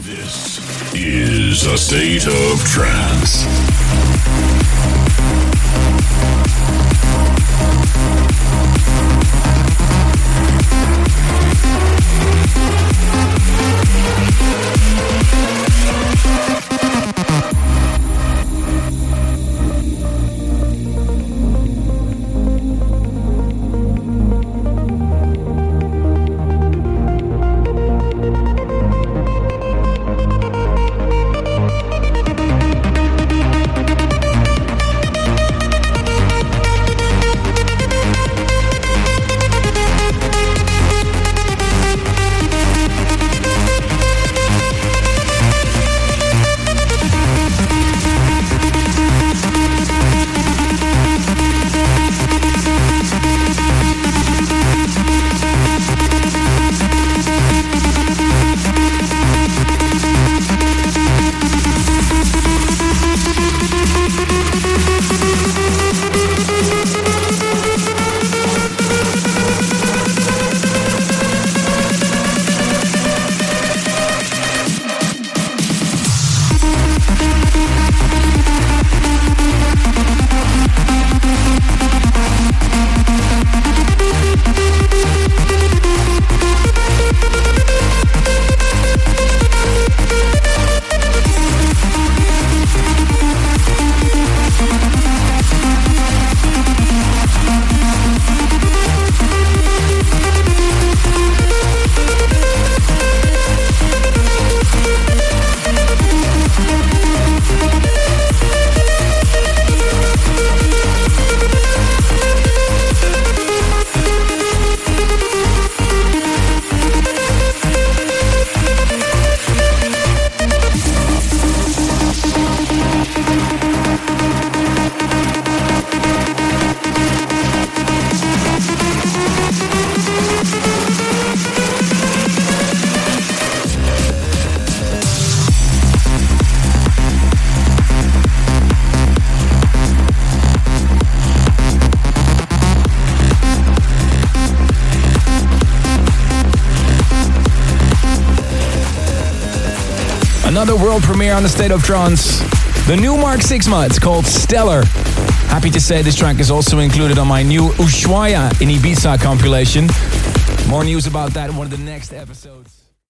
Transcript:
This is A State of Trance. Another world premiere on the State of Trance. The new Mark Sixma, it's called Stellar. Happy to say this track is also included on my new Ushuaia in Ibiza compilation. More news about that in one of the next episodes.